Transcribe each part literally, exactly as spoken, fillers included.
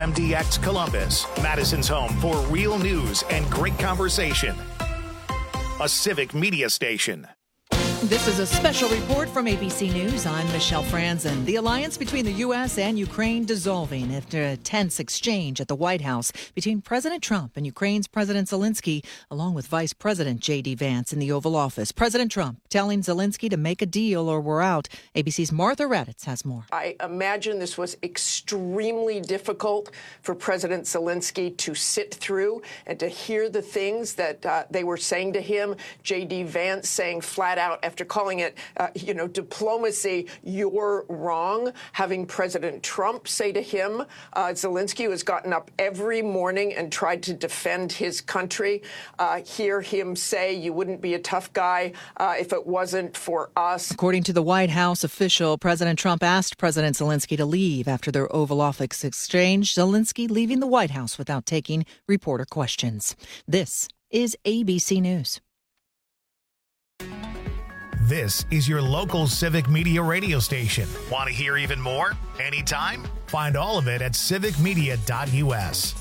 M D X Columbus, Madison's home for real news and great conversation. A Civic Media station. This is a special report from A B C News. I'm Michelle Franzen. The alliance between the U S and Ukraine dissolving after a tense exchange at the White House between President Trump and Ukraine's President Zelensky, along with Vice President J D Vance in the Oval Office. President Trump telling Zelensky to make a deal or we're out. A B C's Martha Raddatz has more. I imagine this was extremely difficult for President Zelensky to sit through and to hear the things that uh, they were saying to him. J D Vance saying flat out, after calling it, uh, you know, diplomacy, you're wrong. Having President Trump say to him, uh, Zelensky, who has gotten up every morning and tried to defend his country, uh, hear him say, you wouldn't be a tough guy uh, if it wasn't for us. According to the White House official, President Trump asked President Zelensky to leave after their Oval Office exchange. Zelensky leaving the White House without taking reporter questions. This is A B C News. This is your local Civic Media radio station. Want to hear even more? Anytime? Find all of it at civic media dot u s.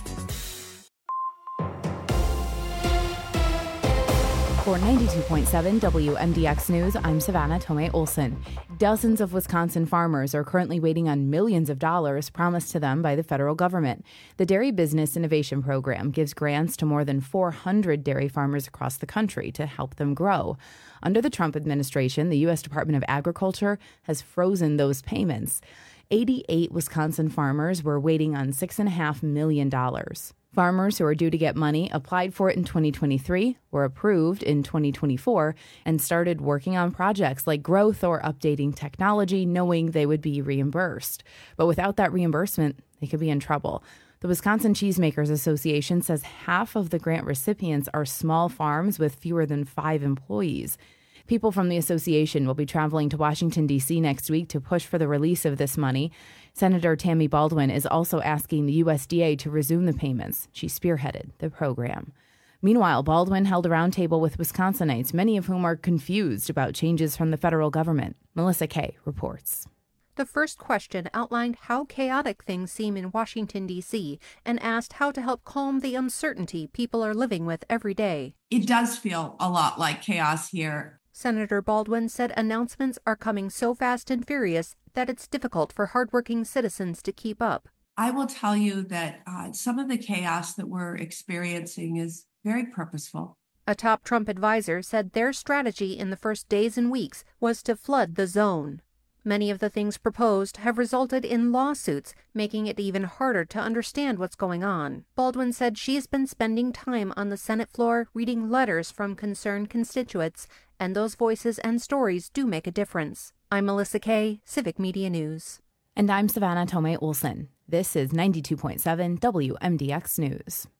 For ninety-two point seven W M D X News, I'm Savannah Tomei Olson. Dozens of Wisconsin farmers are currently waiting on millions of dollars promised to them by the federal government. The Dairy Business Innovation Program gives grants to more than four hundred dairy farmers across the country to help them grow. Under the Trump administration, the U S Department of Agriculture has frozen those payments. eighty-eight Wisconsin farmers were waiting on six point five million dollars. Farmers who are due to get money applied for it in twenty twenty-three, were approved in twenty twenty-four, and started working on projects like growth or updating technology, knowing they would be reimbursed. But without that reimbursement, they could be in trouble. The Wisconsin Cheesemakers Association says half of the grant recipients are small farms with fewer than five employees. People from the association will be traveling to Washington, D C next week to push for the release of this money. Senator Tammy Baldwin is also asking the U S D A to resume the payments. She spearheaded the program. Meanwhile, Baldwin held a roundtable with Wisconsinites, many of whom are confused about changes from the federal government. Melissa Kay reports. The first question outlined how chaotic things seem in Washington, D C, and asked how to help calm the uncertainty people are living with every day. It does feel a lot like chaos here. Senator Baldwin said announcements are coming so fast and furious that it's difficult for hardworking citizens to keep up. I will tell you that uh, some of the chaos that we're experiencing is very purposeful. A top Trump advisor said their strategy in the first days and weeks was to flood the zone. Many of the things proposed have resulted in lawsuits, making it even harder to understand what's going on. Baldwin said she's been spending time on the Senate floor reading letters from concerned constituents, and those voices and stories do make a difference. I'm Melissa Kay, Civic Media News. And I'm Savannah Tomei Olson. This is ninety-two point seven W M D X News.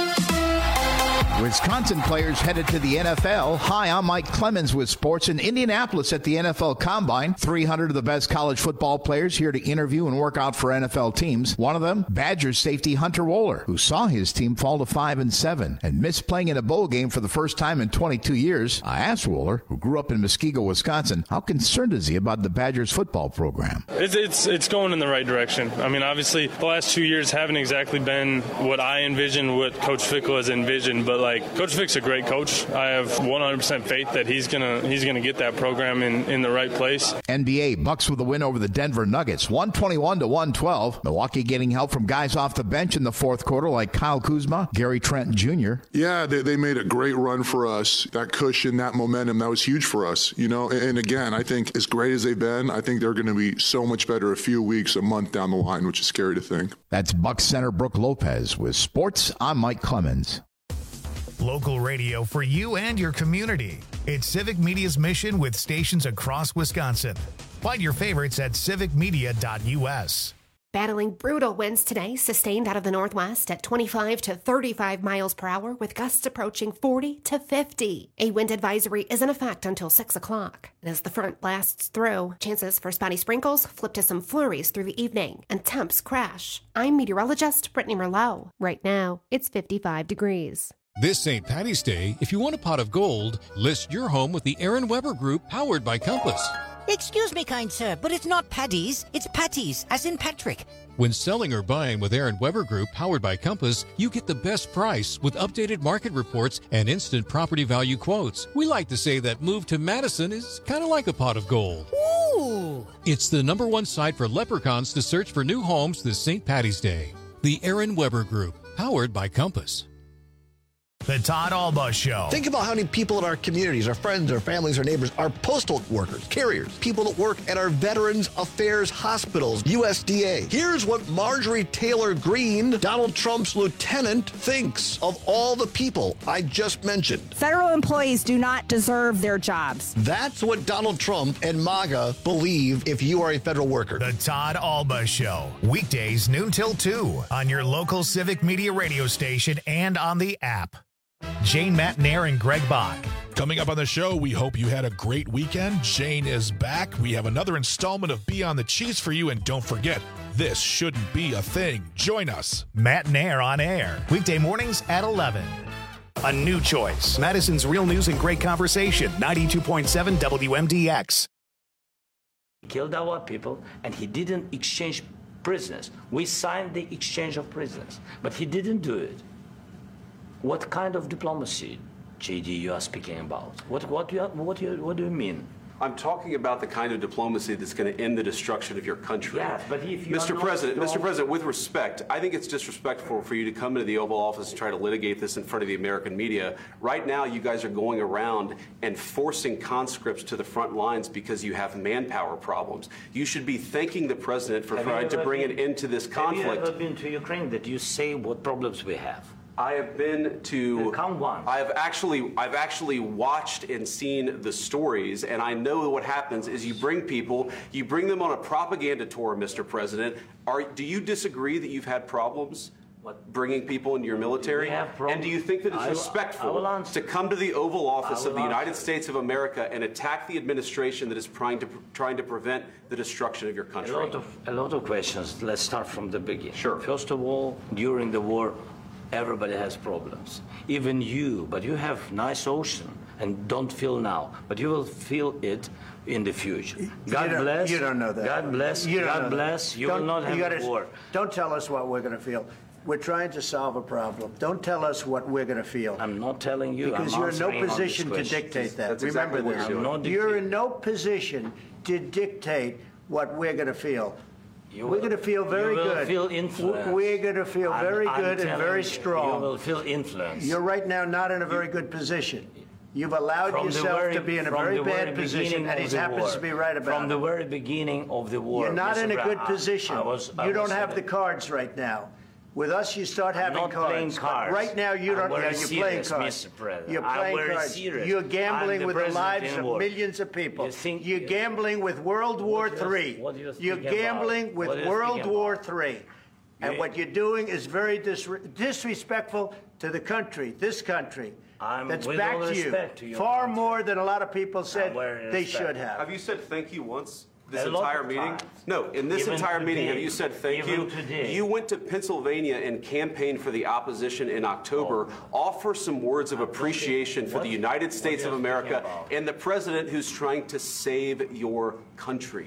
Wisconsin players headed to the N F L. Hi, I'm Mike Clemens with sports in Indianapolis at the N F L Combine. three hundred of the best college football players here to interview and work out for N F L teams. One of them, Badgers safety Hunter Wohler, who saw his team fall to five and seven and missed playing in a bowl game for the first time in twenty-two years. I asked Wohler, who grew up in Muskego, Wisconsin, how concerned is he about the Badgers football program? It's, it's, it's going in the right direction. I mean, obviously, the last two years haven't exactly been what I envisioned, what Coach Fickell has envisioned, but like Coach Fick's a great coach. I have one hundred percent faith that he's gonna he's gonna get that program in, in the right place. N B A, Bucks with a win over the Denver Nuggets, one twenty-one to one twelve. Milwaukee getting help from guys off the bench in the fourth quarter like Kyle Kuzma, Gary Trent Junior Yeah, they, they made a great run for us. That cushion, that momentum, that was huge for us. You know, and, and again, I think as great as they've been, I think they're going to be so much better a few weeks, a month down the line, which is scary to think. That's Bucks center Brooke Lopez with sports. I'm Mike Clemens. Local radio for you and your community. It's Civic Media's mission with stations across Wisconsin. Find your favorites at civic media dot u s. Battling brutal winds today, sustained out of the northwest at twenty-five to thirty-five miles per hour, with gusts approaching forty to fifty. A wind advisory is in effect until six o'clock. And as the front blasts through, chances for spotty sprinkles flip to some flurries through the evening, and temps crash. I'm meteorologist Brittany Merlot. Right now, it's fifty-five degrees. This Saint Patty's Day, if you want a pot of gold, list your home with the Aaron Weber Group, powered by Compass. Excuse me, kind sir, but it's not Paddy's, it's Patty's, as in Patrick. When selling or buying with Aaron Weber Group, powered by Compass, you get the best price with updated market reports and instant property value quotes. We like to say that move to Madison is kind of like a pot of gold. Ooh! It's the number one site for leprechauns to search for new homes this Saint Paddy's Day. The Aaron Weber Group, powered by Compass. The Todd Alba Show. Think about how many people in our communities, our friends, our families, our neighbors, our postal workers, carriers, people that work at our Veterans Affairs hospitals, U S D A. Here's what Marjorie Taylor Greene, Donald Trump's lieutenant, thinks of all the people I just mentioned. Federal employees do not deserve their jobs. That's what Donald Trump and MAGA believe if you are a federal worker. The Todd Alba Show. Weekdays noon till two on your local Civic Media radio station and on the app. Jane Matnair and Greg Bach. Coming up on the show, we hope you had a great weekend. Jane is back. We have another installment of Be on the Cheese for you. And don't forget, this shouldn't be a thing. Join us. Matnair on air. Weekday mornings at eleven. A new choice. Madison's Real News and Great Conversation. ninety-two point seven W M D X. He killed our people, and he didn't exchange prisoners. We signed the exchange of prisoners, but he didn't do it. What kind of diplomacy, J D, you are speaking about? What, what, do you, what, do you, what do you mean? I'm talking about the kind of diplomacy that's going to end the destruction of your country. Yes, but if you Mister President, Mister Mister President, with respect, I think it's disrespectful for you to come into the Oval Office and try to litigate this in front of the American media. Right now, you guys are going around and forcing conscripts to the front lines because you have manpower problems. You should be thanking the President for have trying to bring been, an end to this conflict. Have you ever been to Ukraine that you say what problems we have? I have been to. Count one. I have actually, I've actually watched and seen the stories, and I know what happens is you bring people, you bring them on a propaganda tour, Mister President. Are do you disagree that you've had problems what? bringing people into your military? And do you think that it's I, respectful I to come to the Oval Office of the United answer. States of America and attack the administration that is trying to trying to prevent the destruction of your country? A lot of a lot of questions. Let's start from the beginning. Sure. First of all, during the war, everybody has problems, even you, but you have nice ocean and don't feel now, but you will feel it in the future. God you bless. You don't know that. God bless. You God bless. You don't, will not have you gotta, a war. Don't tell us what we're going to feel. We're trying to solve a problem. Don't tell us what we're going to feel. I'm not telling you. Because I'm you're in no answering position to dictate that. That's Remember exactly this. what you're doing. You're in no position to dictate what we're going to feel. You we're going to feel very you will good. Feel influenced. We're going to feel I'm, very I'm good and very you, strong. You will feel influenced. You're right now not in a very good position. You've allowed from yourself very, to be in a very bad very position, and he happens war. to be right about From it. the very beginning of the war. You're not Mister in a good Brown, position. I was, I you don't was have the cards right now. With us, you start having I'm not cards. Playing cards. But right now, you don't. I'm Yeah, you're serious, playing cards. Mister President. You're playing I'm cards. Serious. You're gambling the with the lives of war. millions of people. You think, you're gambling with World War Three. What you You're gambling about? with What World War about? Three. And what you're doing is very dis disrespectful to the country, this country. I'm that's with back all to you, to you far more than a lot of people said they respect. should have. Have you said thank you once? This A lot entire of meeting? times. No, in this Even entire today. meeting, have you said thank Even you? today. You went to Pennsylvania and campaigned for the opposition in October. Oh. Offer some words of appreciation for the United States of America and the president who's trying to save your country.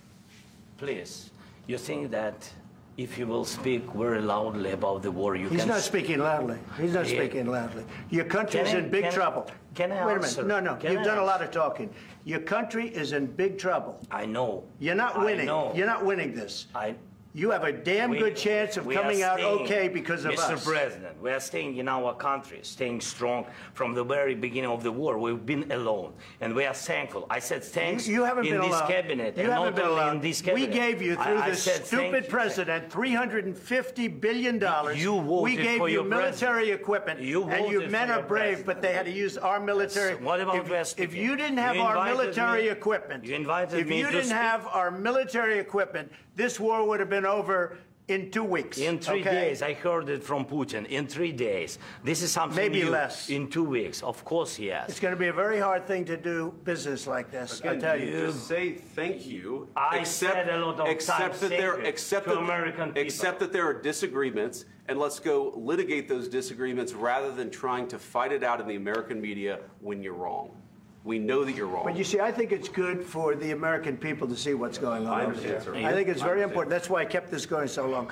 Please, you think that if you will speak very loudly about the war, you He's can... not speaking loudly. He's not Yeah. speaking loudly. Your country's Can I- in big can I- trouble. can I Wait answer? a minute. No, no. Can You've I done a lot answer? of talking. Your country is in big trouble. I know. You're not I winning. know. You're not winning this. I... You have a damn We- good chance of we coming are out staying, okay because of Mister us. President, we are staying in our country, staying strong from the very beginning of the war. We've been alone, and we are thankful. I said thanks You, you haven't in been this alone. cabinet, You and haven't not been only alone. in this We cabinet. gave you, through I, I this said thank stupid you. president, three hundred fifty billion dollars. You voted we gave for you your military president. equipment, You and you voted men for are your brave, president. but they had to use our military. Yes. What about if, West if again? you didn't have You our invited military me- equipment, You invited if me you to didn't speak. have our military equipment, this war would have been over in two weeks. In three okay? days, I heard it from Putin. In three days, this is something Maybe new. less. In two weeks, of course, yes. It's going to be a very hard thing to do business like this. Again, I tell you. you just say thank you. I except, said a lot of except times that thank there, you except to that, American people. except that there are disagreements, and let's go litigate those disagreements rather than trying to fight it out in the American media when you're wrong. We know that you're wrong. But you see, I think it's good for the American people to see what's going on. I understand, sir. I think it's very important. That's why I kept this going so long.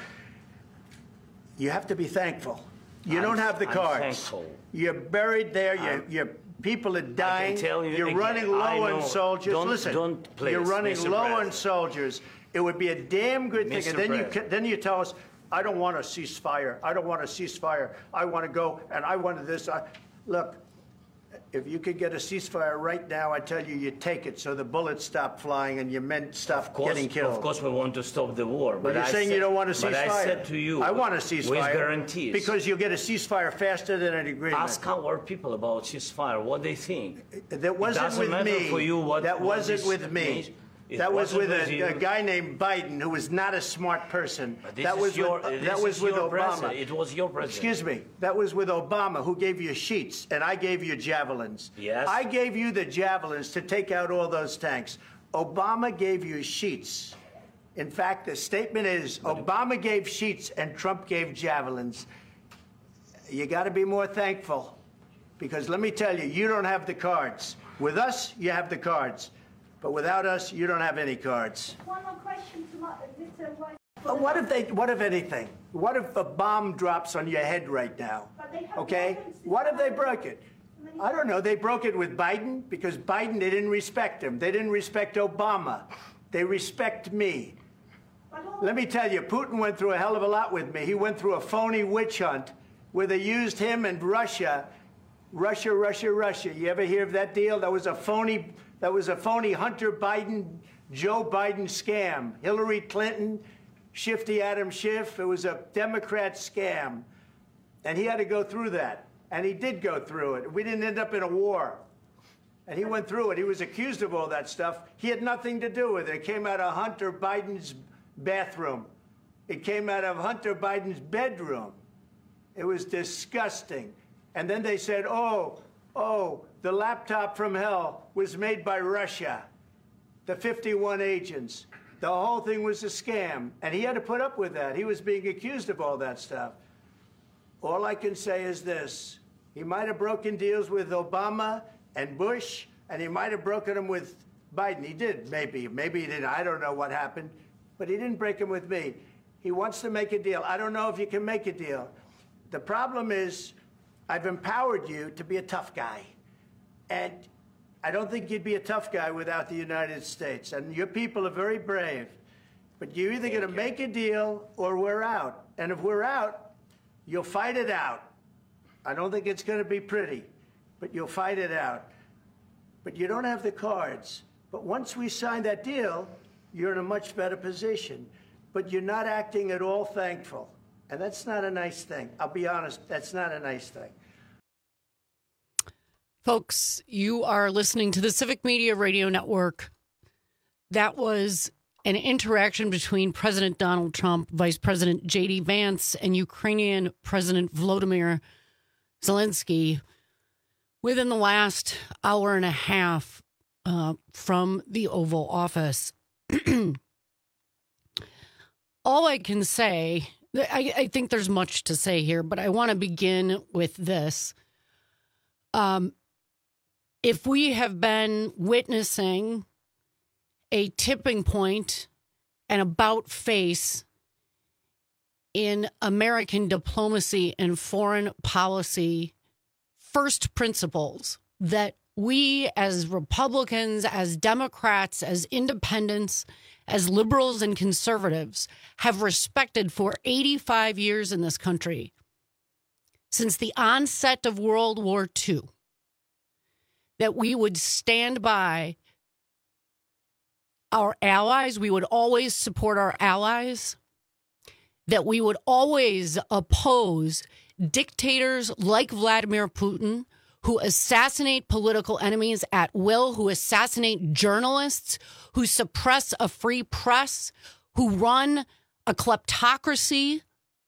You have to be thankful. You I'm, don't have the I'm cards. Thankful. You're buried there. You're, you're people are dying. I can tell you you're again, running low I know. on soldiers. Don't, Listen, don't please, you're running Mister low President. on soldiers. It would be a damn good thing. Mister And then President. you then you tell us, I don't want a ceasefire. I don't want a ceasefire. I want to go and I want this. I, look. If you could get a ceasefire right now, I tell you, you take it so the bullets stop flying and your men stop Of course, getting killed. of course, we want to stop the war. But But you're I saying said, you don't want a ceasefire. But I said to you, I want a ceasefire. with guarantees. Because you'll get a ceasefire faster than an agreement. Ask our people about ceasefire, what they think. That wasn't it doesn't with matter me. For you what, that what wasn't this with me. means. It That was with wasn't a, with a guy named Biden, who was not a smart person. But this that is was your, with, this that was is with your Obama. president. It was your president. Excuse me. That was with Obama, who gave you sheets, and I gave you javelins. Yes. I gave you the javelins to take out all those tanks. Obama gave you sheets. In fact, the statement is Obama gave sheets and Trump gave javelins. You got to be more thankful, because let me tell you, you don't have the cards. With us, you have the cards. But without us, you don't have any cards. One more question to my, Mister White. But what if they, what if anything? What if a bomb drops on your head right now? Okay? What if they broke it? I don't know. They broke it with Biden because Biden, they didn't respect him. They didn't respect Obama. They respect me. Let me tell you, Putin went through a hell of a lot with me. He went through a phony witch hunt where they used him and Russia. Russia, Russia, Russia. You ever hear of that deal? That was a phony, that was a phony Hunter Biden, Joe Biden scam. Hillary Clinton, Shifty Adam Schiff. It was a Democrat scam. And he had to go through that. And he did go through it. We didn't end up in a war. And he went through it. He was accused of all that stuff. He had nothing to do with it. It came out of Hunter Biden's bathroom. It came out of Hunter Biden's bedroom. It was disgusting. And then they said, oh, oh, the laptop from hell was made by Russia, the fifty-one agents. The whole thing was a scam. And he had to put up with that. He was being accused of all that stuff. All I can say is this. He might have broken deals with Obama and Bush, and he might have broken them with Biden. He did, maybe. Maybe he didn't. I don't know what happened. But he didn't break them with me. He wants to make a deal. I don't know if you can make a deal. The problem is, I've empowered you to be a tough guy. And I don't think you'd be a tough guy without the United States. And your people are very brave. But you're either going to make a deal or we're out. And if we're out, you'll fight it out. I don't think it's going to be pretty, but you'll fight it out. But you don't have the cards. But once we sign that deal, you're in a much better position. But you're not acting at all thankful. And that's not a nice thing. I'll be honest, that's not a nice thing. Folks, you are listening to the Civic Media Radio Network. That was an interaction between President Donald Trump, Vice President J D Vance, and Ukrainian President Volodymyr Zelensky within the last hour and a half uh, from the Oval Office. All I can say, I, I think there's much to say here, but I want to begin with this. Um, if we have been witnessing a tipping point, an about face in American diplomacy and foreign policy, first principles that we as Republicans, as Democrats, as independents, as liberals and conservatives have respected for eighty-five years in this country, since the onset of World War Two, that we would stand by our allies, we would always support our allies, that we would always oppose dictators like Vladimir Putin, who assassinate political enemies at will, who assassinate journalists, who suppress a free press, who run a kleptocracy,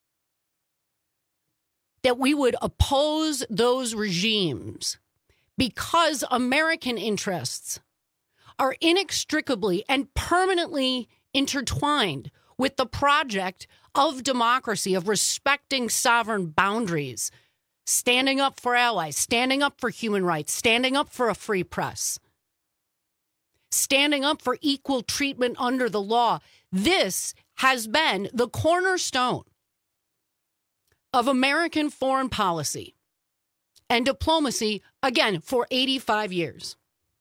that we would oppose those regimes because American interests are inextricably and permanently intertwined with the project of democracy, of respecting sovereign boundaries, standing up for allies, standing up for human rights, standing up for a free press, standing up for equal treatment under the law. This has been the cornerstone of American foreign policy and diplomacy, again, for eighty-five years.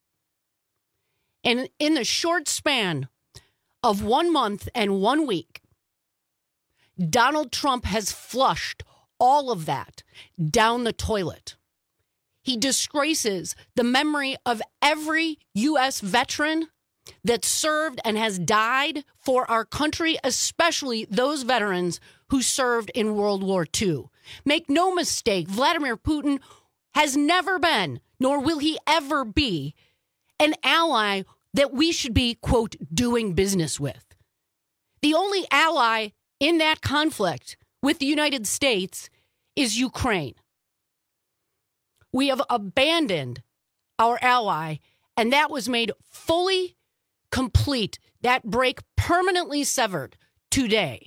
And in the short span of one month and one week, Donald Trump has flushed all of that down the toilet. He disgraces the memory of every U S veteran that served and has died for our country, especially those veterans who served in World War Two. Make no mistake, Vladimir Putin has never been, nor will he ever be, an ally that we should be, quote, doing business with. The only ally in that conflict with the United States is Ukraine. We have abandoned our ally, and that was made fully complete, that break permanently severed today.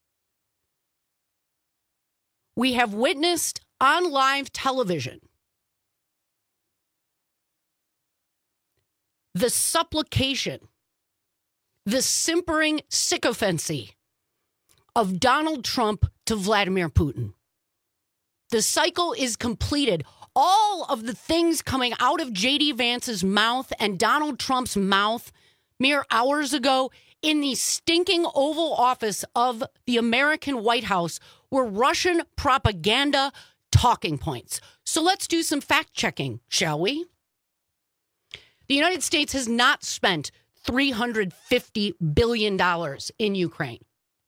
We have witnessed on live television the supplication, the simpering sycophancy of Donald Trump to Vladimir Putin. The cycle is completed. All of the things coming out of J D Vance's mouth and Donald Trump's mouth mere hours ago in the stinking Oval Office of the American White House were Russian propaganda talking points. So let's do some fact checking, shall we? The United States has not spent three hundred fifty billion dollars in Ukraine.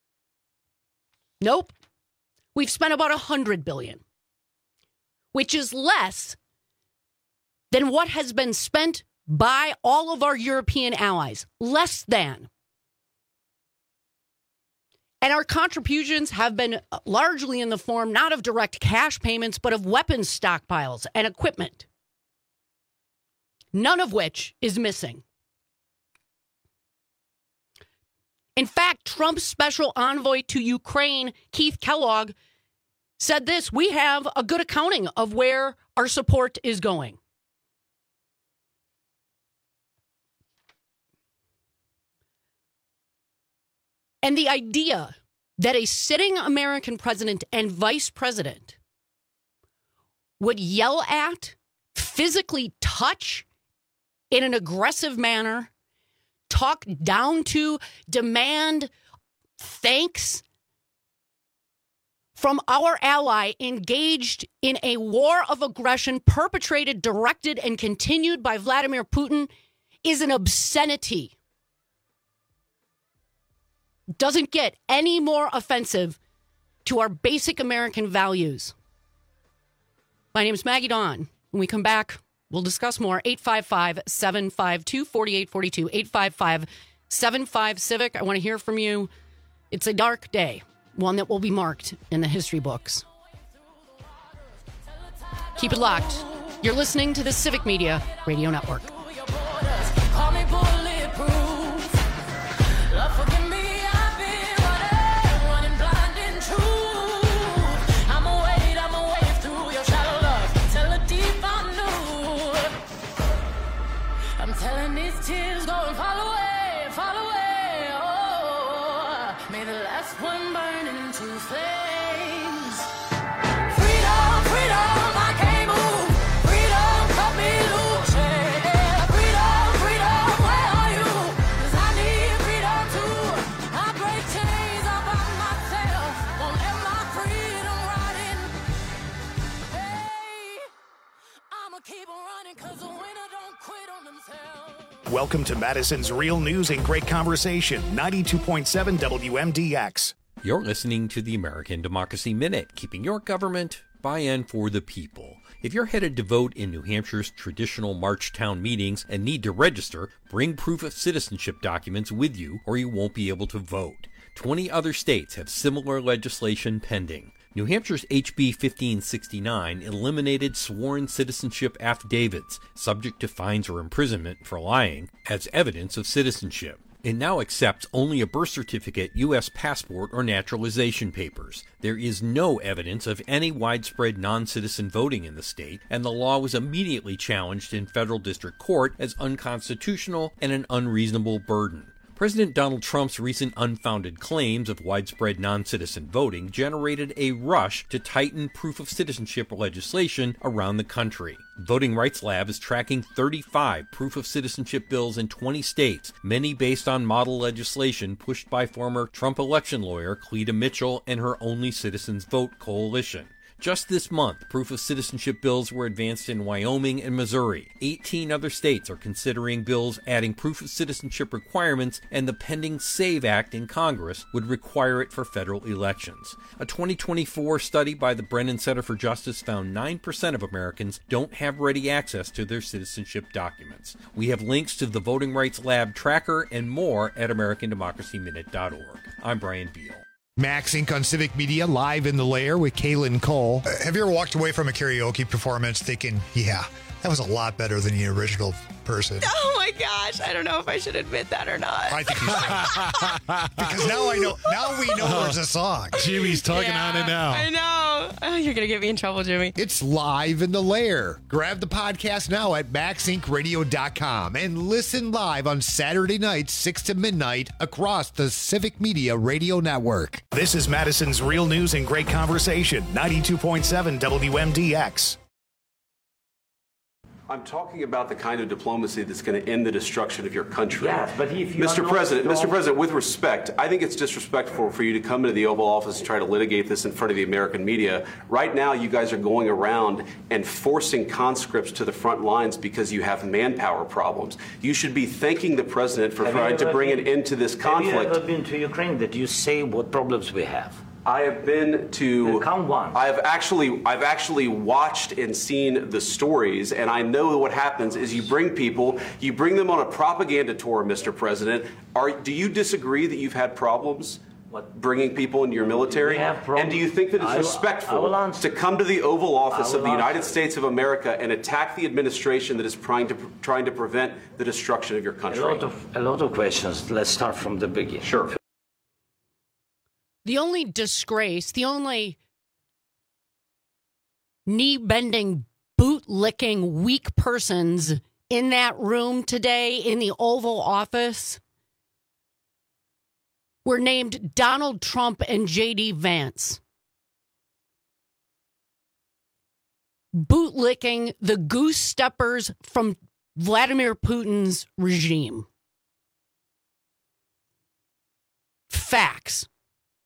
Nope. We've spent about one hundred billion dollars, which is less than what has been spent by all of our European allies. Less than. And our contributions have been largely in the form not of direct cash payments, but of weapons stockpiles and equipment. None of which is missing. In fact, Trump's special envoy to Ukraine, Keith Kellogg, said this: we have a good accounting of where our support is going. And the idea that a sitting American president and vice president would yell at, physically touch in an aggressive manner, talk down to, demand thanks from our ally engaged in a war of aggression perpetrated, directed, and continued by Vladimir Putin is an obscenity. Doesn't get any more offensive to our basic American values. My name is Maggie Dawn. When we come back, we'll discuss more. eight five five, seven five two, four eight four two. eight five five, seven five, Civic. I want to hear from you. It's a dark day, one that will be marked in the history books. Keep it locked. You're listening to the Civic Media Radio Network. Telling these tears go and fall away, fall away, oh, may the last one burn into flames. Freedom, freedom, I can't move, freedom, cut me loose, yeah. Freedom, freedom, where are you? 'Cause I need freedom too. I break chains all by myself, won't let my freedom rot in. Hey, I'ma keep on running 'cause the winner don't quit on themselves. Welcome to Madison's Real News and Great Conversation, ninety-two point seven W M D X. You're listening to the American Democracy Minute, keeping your government by and for the people. If you're headed to vote in New Hampshire's traditional March town meetings and need to register, bring proof of citizenship documents with you or you won't be able to vote. twenty other states have similar legislation pending. New Hampshire's H B fifteen sixty-nine eliminated sworn citizenship affidavits, subject to fines or imprisonment for lying, as evidence of citizenship. It now accepts only a birth certificate, U S passport, or naturalization papers. There is no evidence of any widespread non-citizen voting in the state, and the law was immediately challenged in federal district court as unconstitutional and an unreasonable burden. President Donald Trump's recent unfounded claims of widespread non-citizen voting generated a rush to tighten proof of citizenship legislation around the country. Voting Rights Lab is tracking thirty-five proof of citizenship bills in twenty states, many based on model legislation pushed by former Trump election lawyer Cleta Mitchell and her Only Citizens Vote coalition. Just this month, proof of citizenship bills were advanced in Wyoming and Missouri. eighteen other states are considering bills adding proof of citizenship requirements, and the pending SAVE Act in Congress would require it for federal elections. A twenty twenty-four study by the Brennan Center for Justice found nine percent of Americans don't have ready access to their citizenship documents. We have links to the Voting Rights Lab tracker and more at American Democracy Minute dot org. I'm Brian Beal. Max Incorporated on Civic Media, live in the lair with Kaylin Cole. Uh, have you ever walked away from a karaoke performance thinking, yeah, that was a lot better than the original person? Oh my gosh, I don't know if I should admit that or not. I think you should. Because now I know, now we know there's a song. Jimmy's tugging Yeah, on it now. I know. Oh, you're going to get me in trouble, Jimmy. It's live in the lair. Grab the podcast now at max inc radio dot com and listen live on Saturday nights, six to midnight, across the Civic Media Radio Network. This is Madison's Real News and Great Conversation, ninety-two point seven W M D X. I'm talking about the kind of diplomacy that's going to end the destruction of your country. Yes, but if you Mister are not President, strong- Mister President, with respect, I think it's disrespectful for you to come into the Oval Office and try to litigate this in front of the American media. Right now, you guys are going around and forcing conscripts to the front lines because you have manpower problems. You should be thanking the President for Have you trying to ever bring been- an end to this conflict. Have you ever been to Ukraine that you say what problems we have? I have been to. Count one. I have actually, I've actually watched and seen the stories, and I know what happens is you bring people, you bring them on a propaganda tour, Mister President. Are do you disagree that you've had problems? What? Bringing people into your military? We have problems. And do you think that it's I will- respectful I will answer. to come to the Oval Office I of the will United answer. States of America and attack the administration that is trying to trying to prevent the destruction of your country? A lot of a lot of questions. Let's start from the beginning. Sure. The only disgrace, the only knee-bending, boot-licking, weak persons in that room today in the Oval Office were named Donald Trump and J D Vance. Bootlicking the goose steppers from Vladimir Putin's regime. Facts.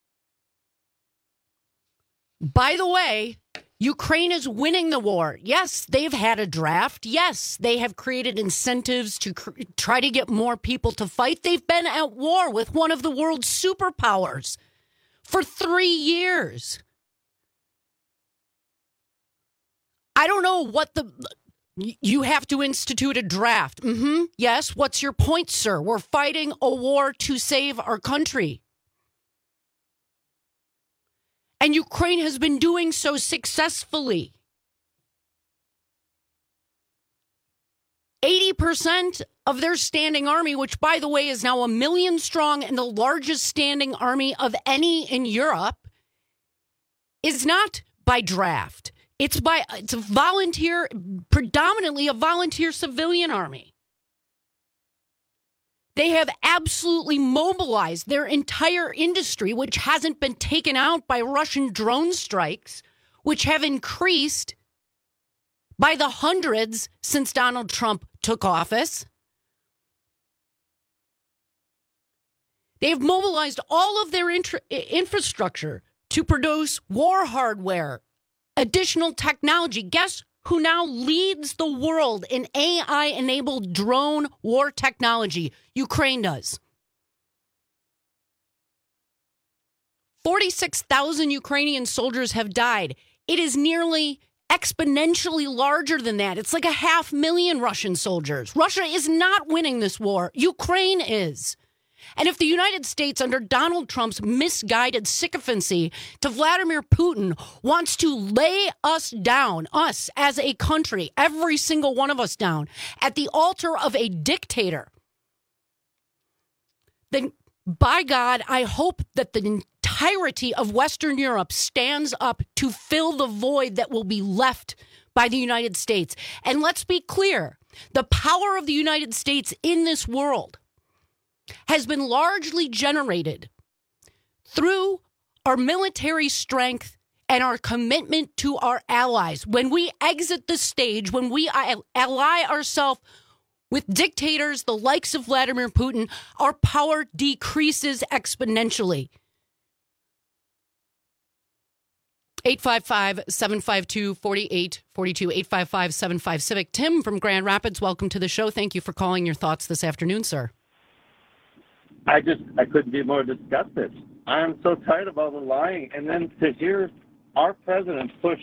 By the way, Ukraine is winning the war. Yes, they've had a draft. Yes, they have created incentives to cr- try to get more people to fight. They've been at war with one of the world's superpowers for three years. I don't know what the... You have to institute a draft. Mm-hmm. Yes, what's your point, sir? We're fighting a war to save our country. And Ukraine has been doing so successfully. eighty percent of their standing army, which, by the way, is now a million strong and the largest standing army of any in Europe, is not by draft. It's by it's a volunteer, predominantly a volunteer civilian army. They have absolutely mobilized their entire industry, which hasn't been taken out by Russian drone strikes, which have increased by the hundreds since Donald Trump took office. They've mobilized all of their intra- infrastructure to produce war hardware, additional technology. Guess who now leads the world in A I-enabled drone war technology? Ukraine does. forty-six thousand Ukrainian soldiers have died. It is nearly exponentially larger than that. It's like a half million Russian soldiers. Russia is not winning this war. Ukraine is. And if the United States, under Donald Trump's misguided sycophancy to Vladimir Putin, wants to lay us down, us as a country, every single one of us down, at the altar of a dictator, then by God, I hope that the entirety of Western Europe stands up to fill the void that will be left by the United States. And let's be clear, the power of the United States in this world has been largely generated through our military strength and our commitment to our allies. When we exit the stage, when we ally ourselves with dictators the likes of Vladimir Putin, our power decreases exponentially. eight five five, seven five two, four eight four two, eight five five, seven five Civic. Tim from Grand Rapids, welcome to the show. Thank you for calling. Your thoughts this afternoon, sir. I just, I couldn't be more disgusted. I am so tired of all the lying. And then to hear our president push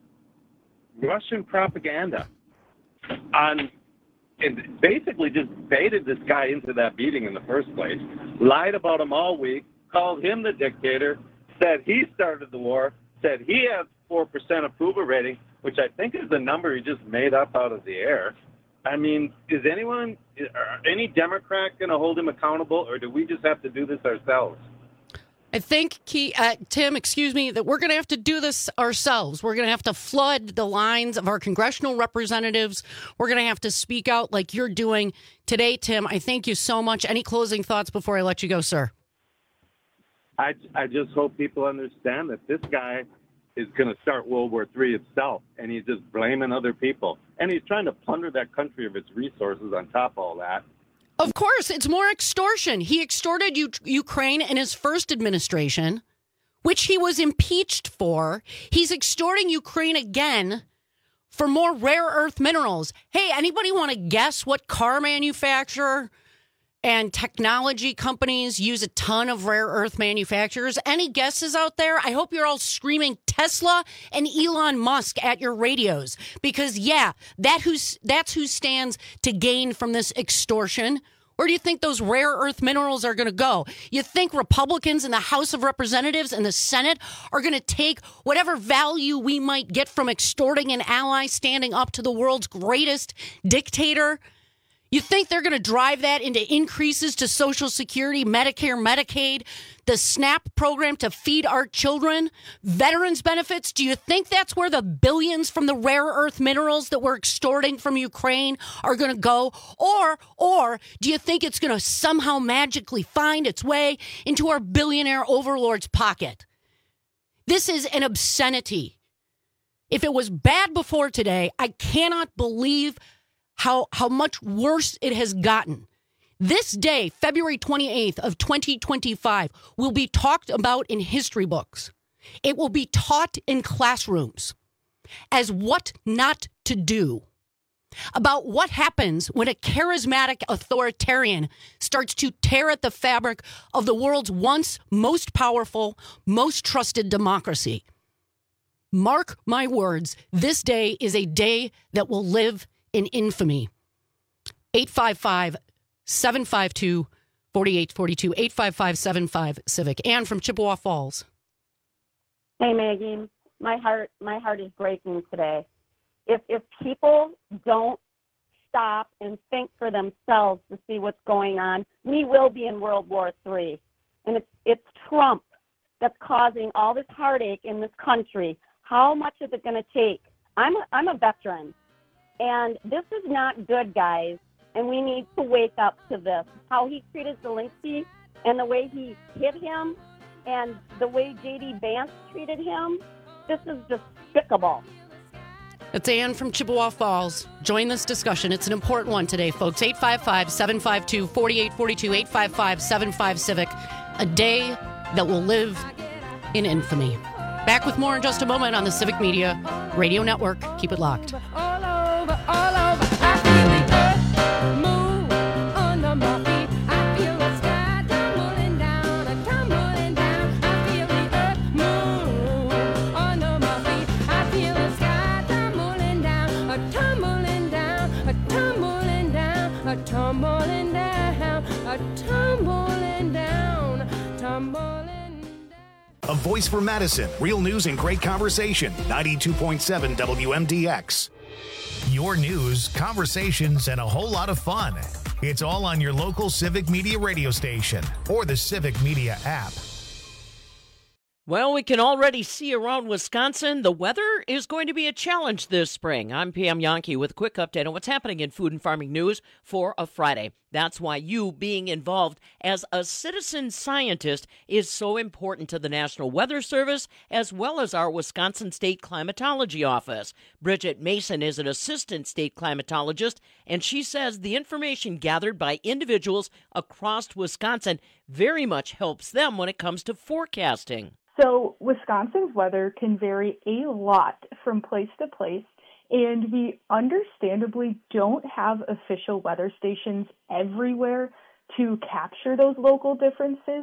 Russian propaganda on, and basically just baited this guy into that meeting in the first place, lied about him all week, called him the dictator, said he started the war, said he has four percent approval rating, which I think is the number he just made up out of the air. I mean, is anyone, are any Democrat going to hold him accountable, or do we just have to do this ourselves? I think, Key, uh, Tim, excuse me, that we're going to have to do this ourselves. We're going to have to flood the lines of our congressional representatives. We're going to have to speak out like you're doing today, Tim. I thank you so much. Any closing thoughts before I let you go, sir? I, I just hope people understand that this guy is going to start World War Three itself, and he's just blaming other people. And he's trying to plunder that country of its resources on top of all that. Of course, it's more extortion. He extorted U- Ukraine in his first administration, which he was impeached for. He's extorting Ukraine again for more rare earth minerals. Hey, anybody want to guess what car manufacturer and technology companies use a ton of rare earth manufacturers? Any guesses out there? I hope you're all screaming Tesla and Elon Musk at your radios, because yeah, that who's that's who stands to gain from this extortion. Where do you think those rare earth minerals are going to go? You think Republicans in the House of Representatives and the Senate are going to take whatever value we might get from extorting an ally standing up to the world's greatest dictator? You think they're going to drive that into increases to Social Security, Medicare, Medicaid, the SNAP program to feed our children, veterans benefits? Do you think that's where the billions from the rare earth minerals that we're extorting from Ukraine are going to go? Or, or do you think it's going to somehow magically find its way into our billionaire overlord's pocket? This is an obscenity. If it was bad before today, I cannot believe How how much worse it has gotten. This day, February twenty-eighth of twenty twenty-five, will be talked about in history books. It will be taught in classrooms as what not to do, about what happens when a charismatic authoritarian starts to tear at the fabric of the world's once most powerful, most trusted democracy. Mark my words, this day is a day that will live in infamy. eight five five, seven five two, four eight four two, eight five five, seven five Civic. Ann from Chippewa Falls. Hey, Maggie. My heart my heart is breaking today. If if people don't stop and think for themselves to see what's going on, we will be in World War Three. And it's it's Trump that's causing all this heartache in this country. How much is it going to take? I'm a, I'm a veteran. And this is not good, guys, and we need to wake up to this. How he treated Zelensky and the way he hit him and the way J D Vance treated him, this is despicable. It's Ann from Chippewa Falls. Join this discussion. It's an important one today, folks. eight five five, seven five two, four eight four two, eight five five, seven five Civic. A day that will live in infamy. Back with more in just a moment on the Civic Media Radio Network. Keep it locked. All over, I feel the earth move under my feet. I feel the sky tumbling down, a tumbling down. I feel the earth move under my feet. I feel the sky tumbling down, a tumbling down, a tumbling down, a tumbling down, a tumbling down, tumbling. A voice for Madison. Real news and great conversation. ninety-two point seven W M D X. Your news, conversations, and a whole lot of fun. It's all on your local Civic Media radio station or the Civic Media app. Well, we can already see around Wisconsin the weather is going to be a challenge this spring. I'm Pam Yankee with a quick update on what's happening in food and farming news for a Friday. That's why you being involved as a citizen scientist is so important to the National Weather Service as well as our Wisconsin State Climatology Office. Bridget Mason is an assistant state climatologist, and she says the information gathered by individuals across Wisconsin very much helps them when it comes to forecasting. So Wisconsin's weather can vary a lot from place to place, and we understandably don't have official weather stations everywhere to capture those local differences.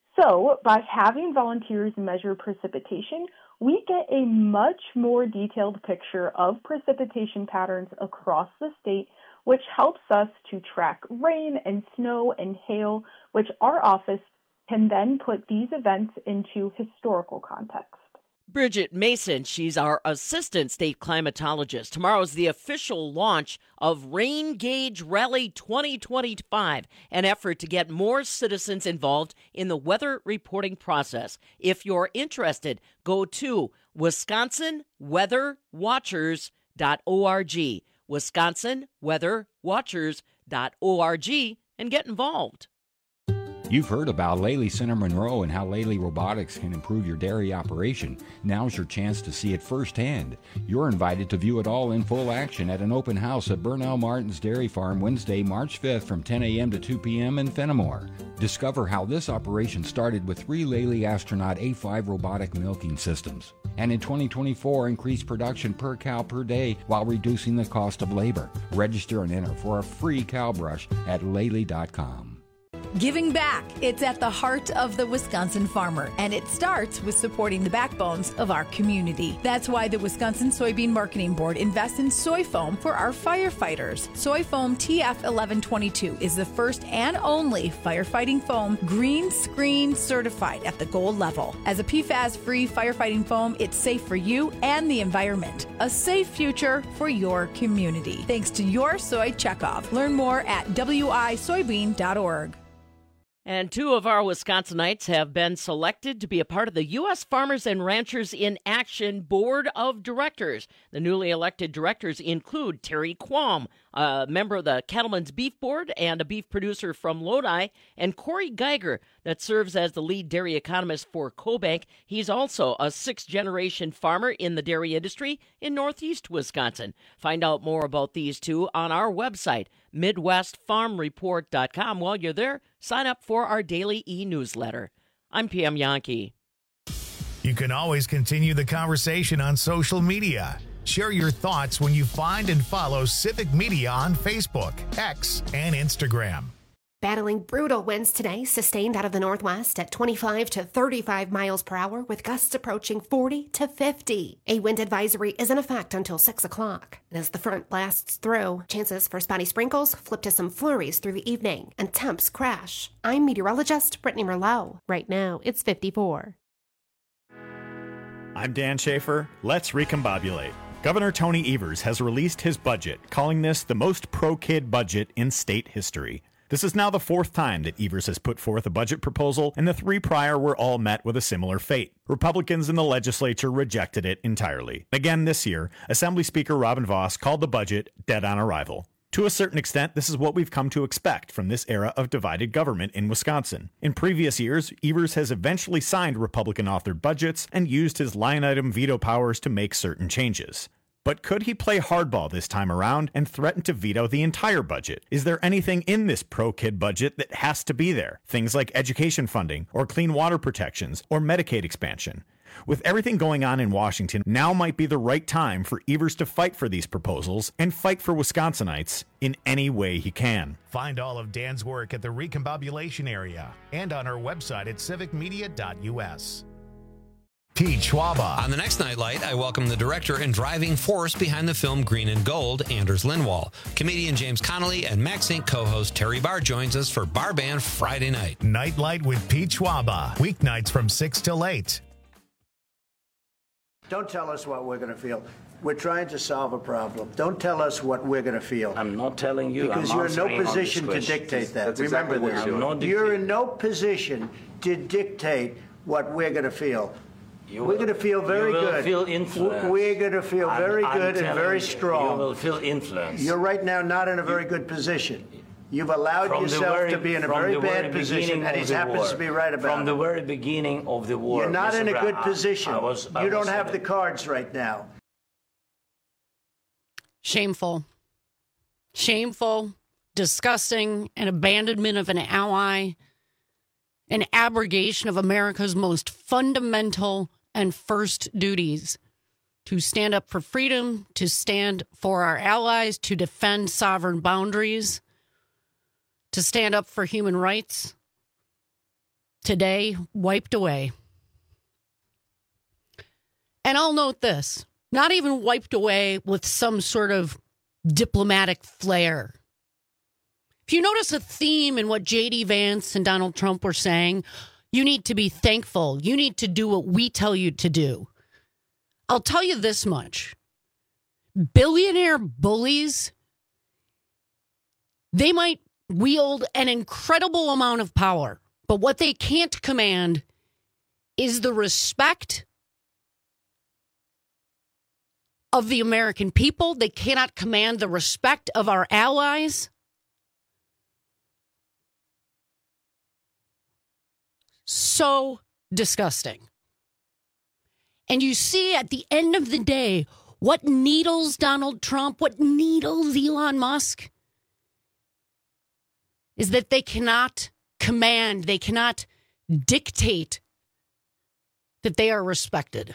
So by having volunteers measure precipitation, we get a much more detailed picture of precipitation patterns across the state, which helps us to track rain and snow and hail, which our office can then put these events into historical context. Bridget Mason, she's our assistant state climatologist. Tomorrow is the official launch of Rain Gauge Rally twenty twenty-five, an effort to get more citizens involved in the weather reporting process. If you're interested, go to wisconsin weather watchers dot org, wisconsin weather watchers dot org, and get involved. You've heard about Lely Center Monroe and how Lely Robotics can improve your dairy operation. Now's your chance to see it firsthand. You're invited to view it all in full action at an open house at Burnell Martin's Dairy Farm Wednesday, March fifth from ten a.m. to two p.m. in Fenimore. Discover how this operation started with three Lely Astronaut A five robotic milking systems. And in twenty twenty-four, increased production per cow per day while reducing the cost of labor. Register and enter for a free cow brush at Lely dot com. Giving back. It's at the heart of the Wisconsin farmer, and it starts with supporting the backbones of our community. That's why the Wisconsin Soybean Marketing Board invests in soy foam for our firefighters. Soy foam T F eleven twenty-two is the first and only firefighting foam green screen certified at the gold level. As a P FAS-free firefighting foam, it's safe for you and the environment. A safe future for your community. Thanks to your soy checkoff. Learn more at w i soybean dot org. And two of our Wisconsinites have been selected to be a part of the U S Farmers and Ranchers in Action Board of Directors. The newly elected directors include Terry Quam, a member of the Cattlemen's Beef Board and a beef producer from Lodi, and Corey Geiger, that serves as the lead dairy economist for CoBank. He's also a sixth-generation farmer in the dairy industry in northeast Wisconsin. Find out more about these two on our website, midwest farm report dot com. While you're there, sign up for our daily e-newsletter. I'm Pam Yankee. You can always continue the conversation on social media. Share your thoughts when you find and follow Civic Media on Facebook, X, and Instagram. Battling brutal winds today, sustained out of the northwest at twenty-five to thirty-five miles per hour with gusts approaching forty to fifty. A wind advisory is in effect until six o'clock. And as the front blasts through, chances for spotty sprinkles flip to some flurries through the evening, and temps crash. I'm meteorologist Brittany Merlot. Right now, it's fifty-four. I'm Dan Schaefer. Let's recombobulate. Governor Tony Evers has released his budget, calling this the most pro-kid budget in state history. This is now the fourth time that Evers has put forth a budget proposal, and the three prior were all met with a similar fate. Republicans in the legislature rejected it entirely. Again this year, Assembly Speaker Robin Vos called the budget dead on arrival. To a certain extent, this is what we've come to expect from this era of divided government in Wisconsin. In previous years, Evers has eventually signed Republican-authored budgets and used his line-item veto powers to make certain changes. But could he play hardball this time around and threaten to veto the entire budget? Is there anything in this pro-kid budget that has to be there? Things like education funding, or clean water protections, or Medicaid expansion. With everything going on in Washington, now might be the right time for Evers to fight for these proposals and fight for Wisconsinites in any way he can. Find all of Dan's work at the Recombobulation area and on our website at civic media dot u s. Pete Schwaba. On the next Nightlight, I welcome the director and driving force behind the film Green and Gold, Anders Lindwall. Comedian James Connolly and MaxInc co-host Terry Barr joins us for Bar Band Friday night. Nightlight with Pete Schwaba. Weeknights from six till eight. Don't tell us what we're going to feel. We're trying to solve a problem. Don't tell us what we're going to feel. I'm not telling you. Because I'm you're in no answering on position this to question. dictate that. That's Remember exactly what this. you're doing. You're in no position to dictate what we're going to feel. You we're will- going to feel very you will good. feel influenced. We're going to feel I'm- very I'm good and telling very you, strong. You will feel influence. You're right now not in a very good position. You've allowed From the yourself very- to be in a from very the bad very position, beginning and of he the happens war. to be right about From it. the very beginning of the war. You're not Mister in a Brown, good I- position. I was, I you don't was have in the cards right now. Shameful. Shameful, disgusting, an abandonment of an ally, an abrogation of America's most fundamental and first duties to stand up for freedom, to stand for our allies, to defend sovereign boundaries, to stand up for human rights. Today, wiped away. And I'll note this, not even wiped away with some sort of diplomatic flair. If you notice a theme in what J D Vance and Donald Trump were saying, you need to be thankful. You need to do what we tell you to do. I'll tell you this much. Billionaire bullies, they might wield an incredible amount of power, but what they can't command is the respect of the American people. They cannot command the respect of our allies. So disgusting. And you see at the end of the day, what needles Donald Trump, what needles Elon Musk, is that they cannot command, they cannot dictate that they are respected.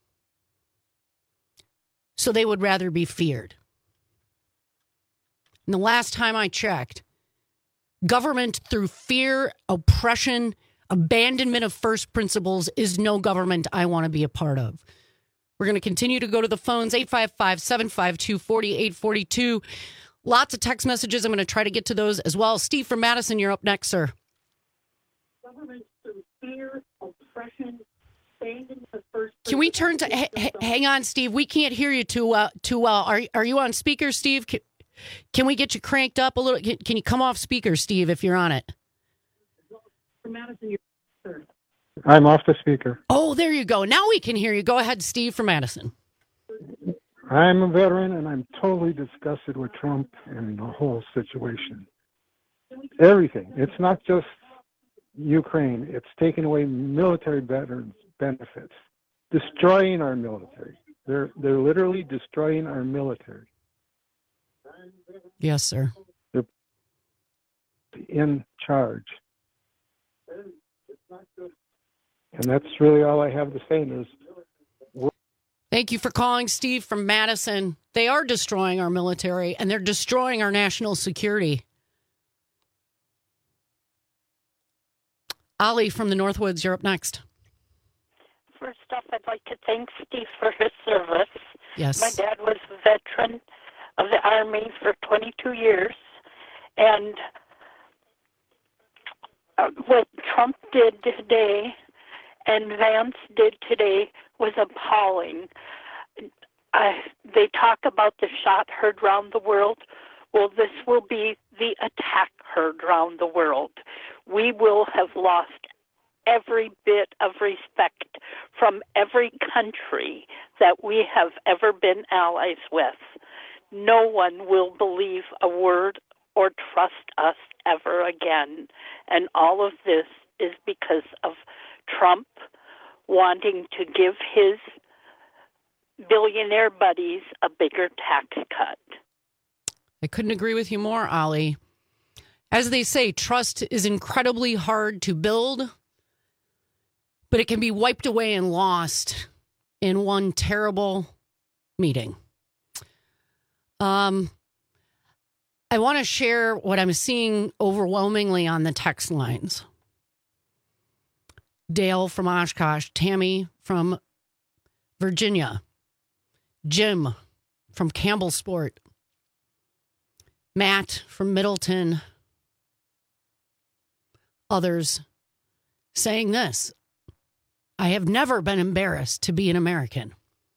So they would rather be feared. And the last time I checked, government through fear, oppression, abandonment of first principles is no government I want to be a part of. We're going to continue to go to the phones, eight five five, seven five two, four eight four two. Lots of text messages. I'm going to try to get to those as well. Steve from Madison, you're up next, sir. Government through fear, oppression, abandonment of first Can we turn to, h- h- hang on, Steve. We can't hear you too well. Too well. Are, are you on speaker, Steve? Can, can we get you cranked up a little? Can, can you come off speaker, Steve, if you're on it? From Madison, you're sir. I'm off the speaker. Oh, there you go. Now we can hear you. Go ahead, Steve from Madison. I'm a veteran, and I'm totally disgusted with Trump and the whole situation. Everything. It's not just Ukraine. It's taking away military veterans' benefits, destroying our military. They're they're literally destroying our military. Yes, sir. They're in charge. And that's really all I have to say. There's Thank you for calling, Steve from Madison. They are destroying our military, and they're destroying our national security. Ali from the Northwoods, you're up next. First off, I'd like to thank Steve for his service. Yes. My dad was a veteran of the Army for twenty-two years, and uh, what Trump did today and Vance did today was appalling. Uh, they talk about the shot heard round the world. Well, this will be the attack heard round the world. We will have lost every bit of respect from every country that we have ever been allies with. No one will believe a word or trust us ever again. And all of this is because of Trump wanting to give his billionaire buddies a bigger tax cut. I couldn't agree with you more, Ali. As they say, trust is incredibly hard to build, but it can be wiped away and lost in one terrible meeting. Um, I want to share what I'm seeing overwhelmingly on the text lines. Dale from Oshkosh, Tammy from Virginia, Jim from Campbellsport, Matt from Middleton, others saying this: I have never been embarrassed to be an American.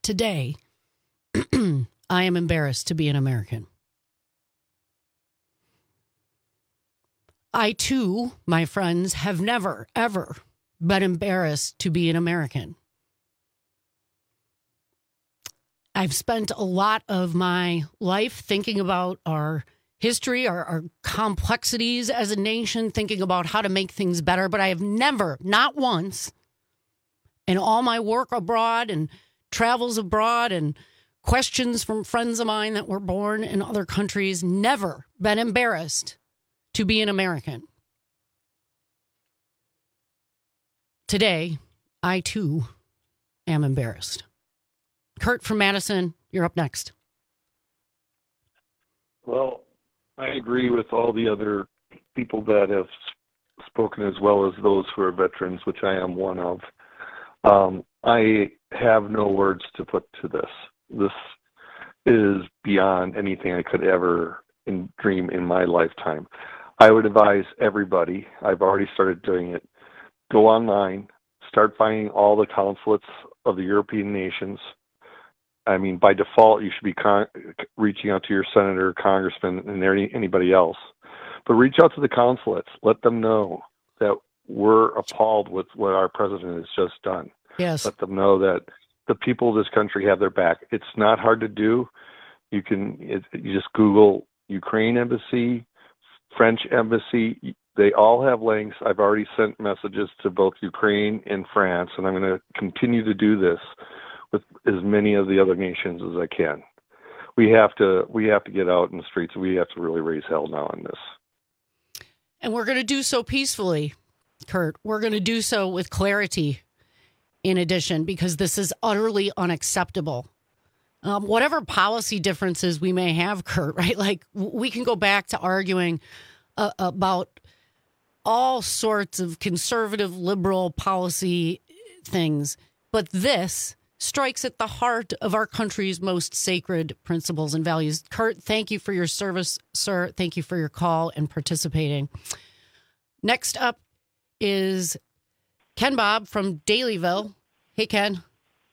today, I am embarrassed to be an American. I, too, my friends, have never, ever been embarrassed to be an American. I've spent a lot of my life thinking about our history, our, our complexities as a nation, thinking about how to make things better, but I have never, not once, in all my work abroad and travels abroad and questions from friends of mine that were born in other countries, never been embarrassed to be an American. Today, I too am embarrassed. Kurt from Madison, you're up next. Well, I agree with all the other people that have spoken, as well as those who are veterans, which I am one of. Um, I have no words to put to this. This is beyond anything I could ever in, dream in my lifetime. I would advise everybody, I've already started doing it, go online, start finding all the consulates of the European nations. I mean, by default, you should be con- reaching out to your senator, congressman, and any, anybody else. But reach out to the consulates. Let them know that we're appalled with what our president has just done. Yes. Let them know that the people of this country have their back. It's not hard to do. You can it, you just Google Ukraine embassy, French embassy. They all have links. I've already sent messages to both Ukraine and France, and I'm going to continue to do this with as many of the other nations as I can. We have to we have to get out in the streets. We have to really raise hell now on this. And we're going to do so peacefully, Kurt. We're going to do so with clarity, in addition, because this is utterly unacceptable. Um, whatever policy differences we may have, Kurt, right? Like, we can go back to arguing uh, about all sorts of conservative, liberal policy things. But this strikes at the heart of our country's most sacred principles and values. Kurt, thank you for your service, sir. Thank you for your call and participating. Next up is Ken Bob from Dalyville. Hey, Ken.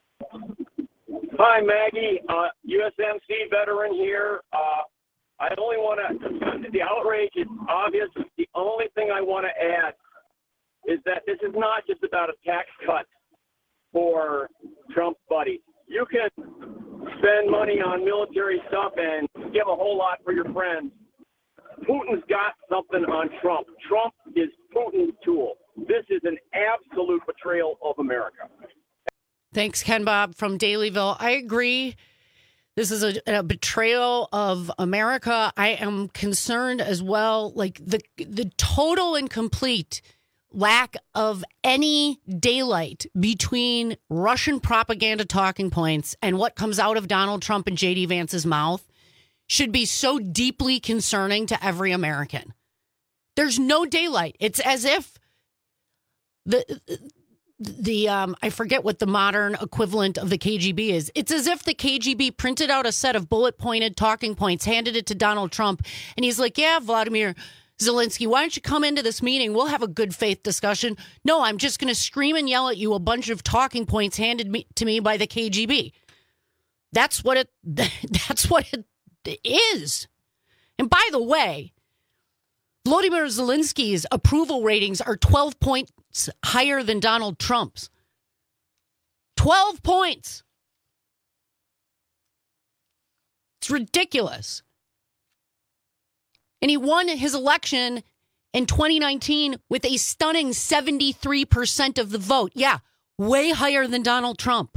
Hi, Maggie. Uh, U S M C veteran here. Uh, I only want to, the outrage is obvious. The only thing I want to add is that this is not just about a tax cut for Trump's buddies. You can spend money on military stuff and give a whole lot for your friends. Putin's got something on Trump. Trump is Putin's tool. This is an absolute betrayal of America. Thanks, Ken Bob from Dalyville. I agree. This is a, a betrayal of America. I am concerned as well, like the the total and complete lack of any daylight between Russian propaganda talking points and what comes out of Donald Trump and J D Vance's mouth should be so deeply concerning to every American. There's no daylight. It's as if the the um I forget what the modern equivalent of the K G B is. It's as if the K G B printed out a set of bullet pointed talking points, handed it to Donald Trump, and he's like, "Yeah, Vladimir Zelensky, why don't you come into this meeting? We'll have a good faith discussion." No, I'm just going to scream and yell at you a bunch of talking points handed me, to me by the K G B. That's what it. That's what it is. And by the way, Volodymyr Zelensky's approval ratings are twelve points higher than Donald Trump's. twelve points. It's ridiculous. And he won his election in twenty nineteen with a stunning seventy-three percent of the vote. Yeah, way higher than Donald Trump.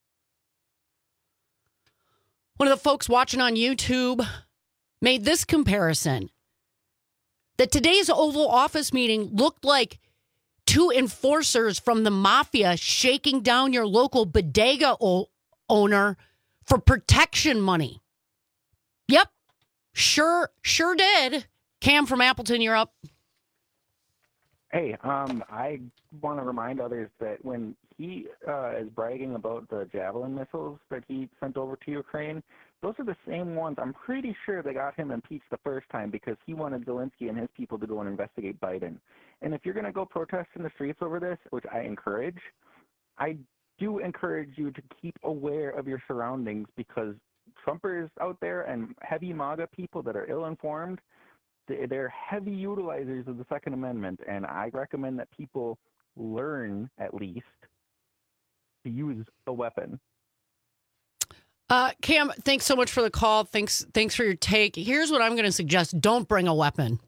One of the folks watching on YouTube made this comparison, that today's Oval Office meeting looked like two enforcers from the mafia shaking down your local bodega o- owner for protection money. Yep. Sure, sure did. Cam from Appleton, you're up. Hey, um, I want to remind others that when he uh, is bragging about the Javelin missiles that he sent over to Ukraine, those are the same ones. I'm pretty sure they got him impeached the first time because he wanted Zelensky and his people to go and investigate Biden. And if you're going to go protest in the streets over this, which I encourage, I do encourage you to keep aware of your surroundings, because Trumpers out there and heavy MAGA people that are ill-informed, they're heavy utilizers of the Second Amendment, and I recommend that people learn, at least, to use a weapon. Uh, Cam, thanks so much for the call. Thanks, thanks for your take. Here's what I'm going to suggest. Don't bring a weapon.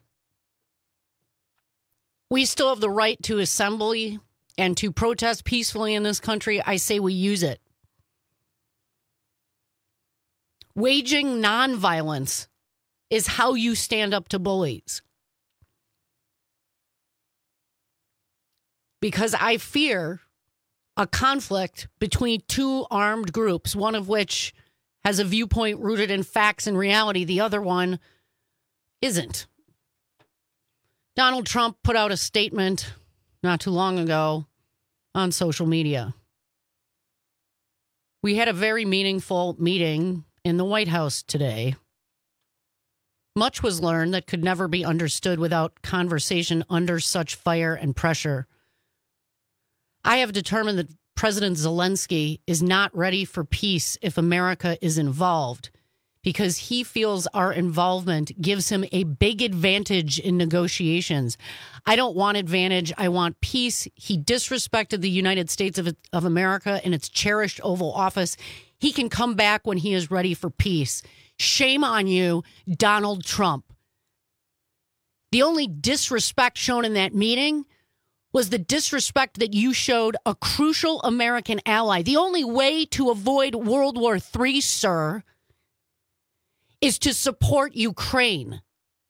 We still have the right to assembly and to protest peacefully in this country. I say we use it. Waging nonviolence is how you stand up to bullies. Because I fear a conflict between two armed groups, one of which has a viewpoint rooted in facts and reality, the other one isn't. Donald Trump put out a statement not too long ago on social media. We had a very meaningful meeting in the White House today. Much was learned that could never be understood without conversation under such fire and pressure. I have determined that President Zelensky is not ready for peace if America is involved, because he feels our involvement gives him a big advantage in negotiations. I don't want advantage. I want peace. He disrespected the United States of, of America in its cherished Oval Office. He can come back when he is ready for peace. Shame on you, Donald Trump. The only disrespect shown in that meeting was the disrespect that you showed a crucial American ally. The only way to avoid World War Three, sir, is to support Ukraine.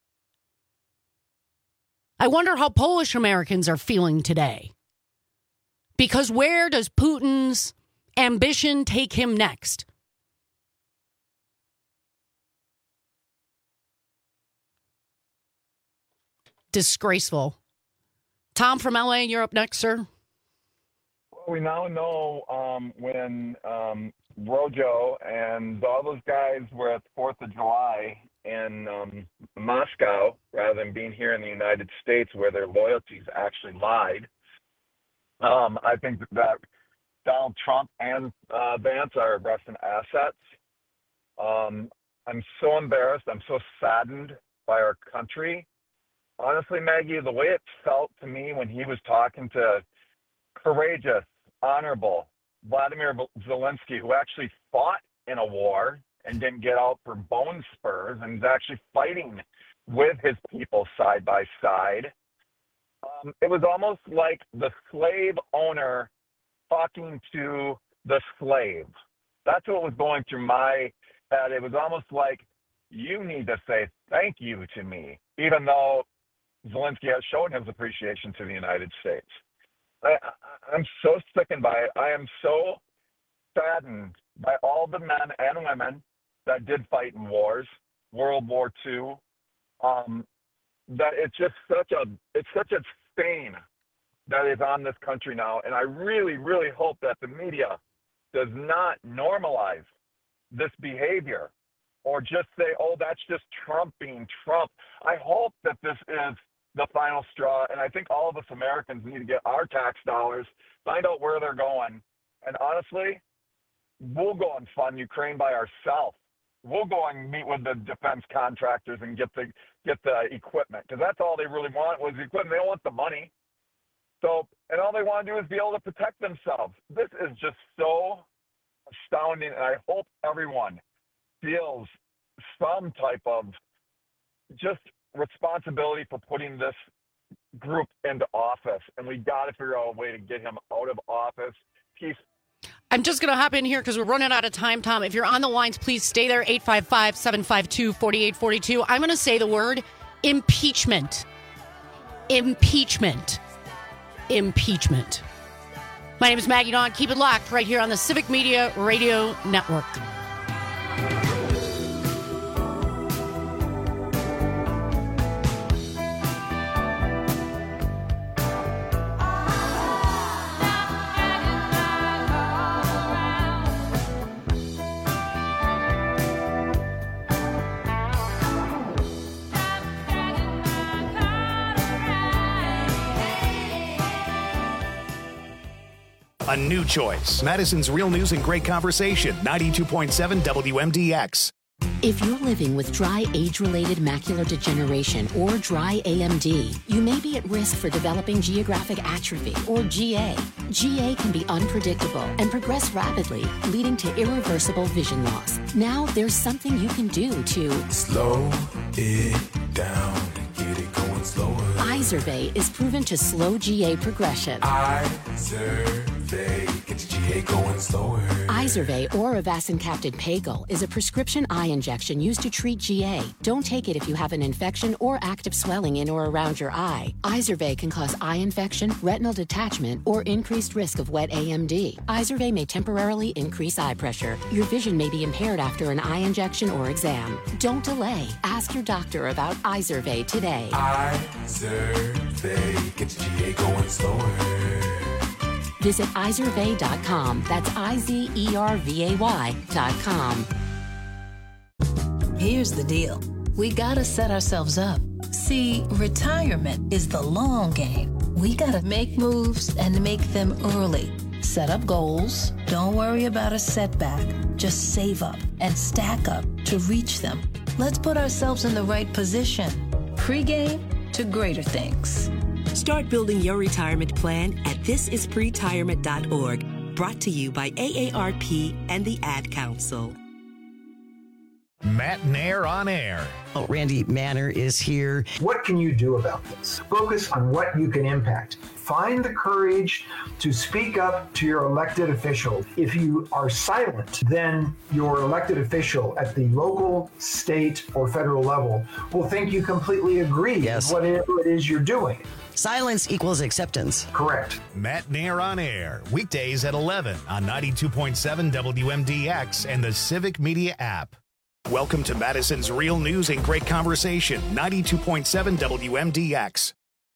I wonder how Polish Americans are feeling today. Because where does Putin's ambition take him next? Disgraceful. Tom from L A, you're up next, sir. Well, we now know um, when um, Rojo and all those guys were at the fourth of July in um, Moscow rather than being here in the United States where their loyalties actually lied. Um, I think that Donald Trump and uh, Vance are Russian assets. Um, I'm so embarrassed. I'm so saddened by our country. Honestly, Maggie, the way it felt to me when he was talking to courageous, honorable Vladimir Zelensky, who actually fought in a war and didn't get out for bone spurs and is actually fighting with his people side by side, um, it was almost like the slave owner talking to the slave. That's what was going through my head. It was almost like, you need to say thank you to me, even though Zelensky has shown his appreciation to the United States. I, I'm so sickened by it. I am so saddened by all the men and women that did fight in wars, World War Two. Um, that it's just such a it's such a stain that is on this country now, and I really, really hope that the media does not normalize this behavior or just say, "Oh, that's just Trump being Trump." I hope that this is the final straw, and I think all of us Americans need to get our tax dollars, find out where they're going, and honestly, we'll go and fund Ukraine by ourselves. We'll go and meet with the defense contractors and get the get the equipment, because that's all they really want was the equipment. They don't want the money. So, and all they want to do is be able to protect themselves. This is just so astounding, and I hope everyone feels some type of just responsibility for putting this group into office, and we got to figure out a way to get him out of office. Peace. I'm just going to hop in here because we're running out of time, Tom. If you're on the lines, please stay there. eight five five, seven five two, four eight four two. I'm going to say the word impeachment. Impeachment. Impeachment. My name is Maggie Dawn. Keep it locked right here on the Civic Media Radio Network. A new choice. Madison's Real News and Great Conversation. ninety-two point seven W M D X. If you're living with dry age-related macular degeneration or dry A M D, you may be at risk for developing geographic atrophy or G A. G A can be unpredictable and progress rapidly, leading to irreversible vision loss. Now there's something you can do to slow it down, get it going slower. Izervay is proven to slow G A progression. Izervay gets G A going slower. Izervay or avacincaptad pagel is a prescription eye injection used to treat G A. Don't take it if you have an infection or active swelling in or around your eye. Izervay can cause eye infection, retinal detachment, or increased risk of wet A M D. Izervay may temporarily increase eye pressure. Your vision may be impaired after an eye injection or exam. Don't delay. Ask your doctor about Izervay today. Izervay gets G A going slower. Visit Izervay dot com. That's I Z E R V A Y dot com. Here's the deal. We gotta set ourselves up. See, retirement is the long game. We gotta make moves and make them early. Set up goals. Don't worry about a setback. Just save up and stack up to reach them. Let's put ourselves in the right position. Pre-game to greater things. Start building your retirement plan at this is pretirement dot org. Brought to you by A A R P and the Ad Council. Matt Nair on air. Oh, Randy Manner is here. What can you do about this? Focus on what you can impact. Find the courage to speak up to your elected official. If you are silent, then your elected official at the local, state, or federal level will think you completely agree yes. with whatever it is you're doing. Silence equals acceptance. Correct. Matt Nair on air. Weekdays at eleven on ninety-two point seven W M D X and the Civic Media app. Welcome to Madison's Real News and Great Conversation, ninety-two point seven W M D X.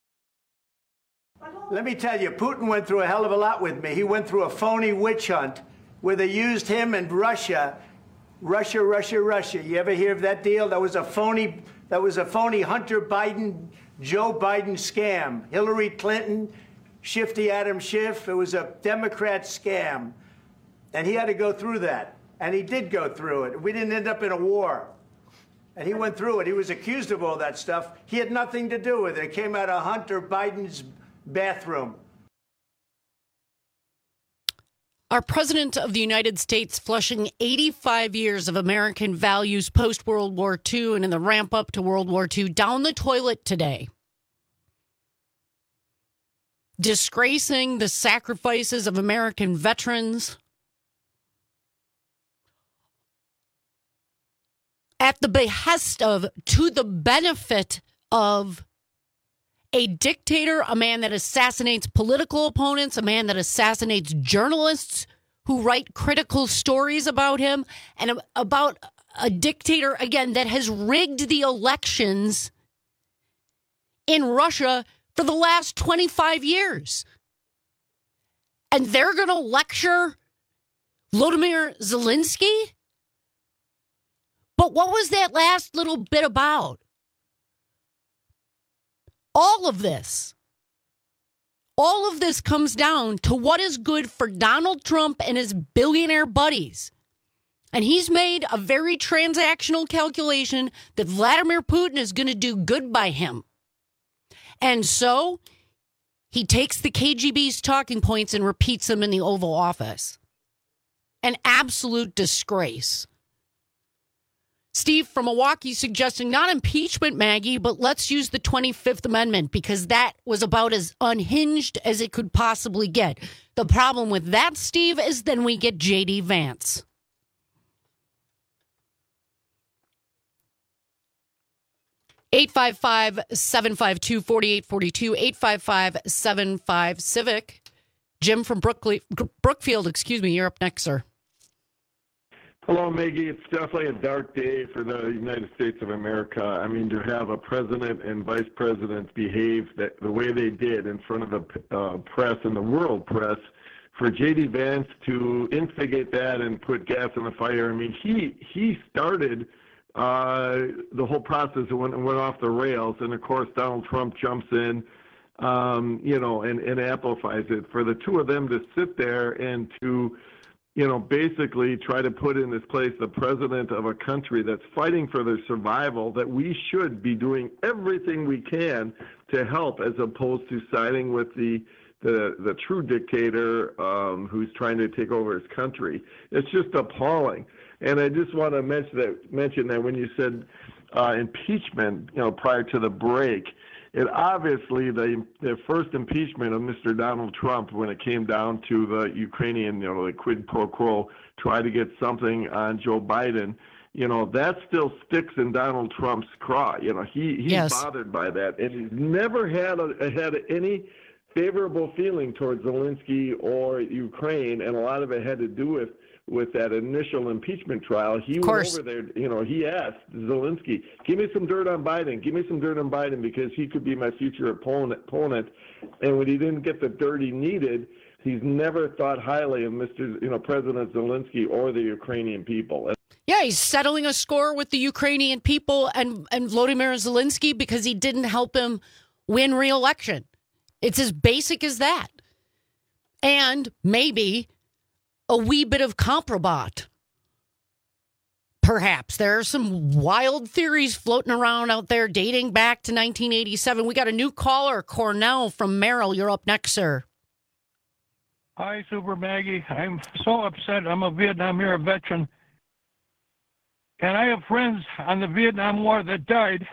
Let me tell you, Putin went through a hell of a lot with me. He went through a phony witch hunt where they used him and Russia, Russia, Russia, Russia. You ever hear of that deal? That was a phony, that was a phony Hunter Biden, Joe Biden scam. Hillary Clinton, Shifty Adam Schiff. It was a Democrat scam. And he had to go through that. And he did go through it. We didn't end up in a war. And he went through it. He was accused of all that stuff. He had nothing to do with it. It came out of Hunter Biden's bathroom. Our President of the United States flushing eighty-five years of American values post-World War Two and in the ramp up to World War Two down the toilet today. Disgracing the sacrifices of American veterans. At the behest of, to the benefit of, a dictator, a man that assassinates political opponents, a man that assassinates journalists who write critical stories about him, and about a dictator, again, that has rigged the elections in Russia for the last twenty-five years. And they're going to lecture Volodymyr Zelensky? But what was that last little bit about? All of this, all of this comes down to what is good for Donald Trump and his billionaire buddies. And he's made a very transactional calculation that Vladimir Putin is going to do good by him. And so he takes the K G B's talking points and repeats them in the Oval Office. An absolute disgrace. Steve from Milwaukee suggesting not impeachment, Maggie, but let's use the twenty-fifth Amendment because that was about as unhinged as it could possibly get. The problem with that, Steve, is then we get J D Vance. eight five five, seven five two, four eight four two, eight five five, seven five Civic. Jim from Brooklyn, Brookfield, excuse me, you're up next, sir. Hello, Maggie. It's definitely a dark day for the United States of America. I mean, to have a president and vice president behave that, the way they did in front of the uh, press and the world press, for J D Vance to instigate that and put gas on the fire. I mean, he he started uh, the whole process and went, went off the rails. And, of course, Donald Trump jumps in um, you know, and, and amplifies it. For the two of them to sit there and to, you know, basically try to put in this place the president of a country that's fighting for their survival, that we should be doing everything we can to help, as opposed to siding with the the, the true dictator um, who's trying to take over his country. It's just appalling. And I just want to mention that, mention that when you said uh, impeachment, you know, prior to the break, it obviously, the, the first impeachment of Mister Donald Trump, when it came down to the Ukrainian, you know, the quid pro quo, try to get something on Joe Biden, you know, that still sticks in Donald Trump's craw. You know, he he's yes. bothered by that, and he's never had a, had any favorable feeling towards Zelensky or Ukraine, and a lot of it had to do with with that initial impeachment trial. He went over there, you know, he asked Zelensky, give me some dirt on Biden, give me some dirt on Biden, because he could be my future opponent. opponent. And when he didn't get the dirt he needed, he's never thought highly of Mister you know, President Zelensky or the Ukrainian people. Yeah, he's settling a score with the Ukrainian people and, and Volodymyr Zelensky because he didn't help him win re-election. It's as basic as that. And maybe a wee bit of comprobat. Perhaps. There are some wild theories floating around out there dating back to nineteen eighty-seven. We got a new caller, Cornell from Merrill. You're up next, sir. Hi, Super Maggie. I'm so upset. I'm a Vietnam era veteran. And I have friends on the Vietnam War that died.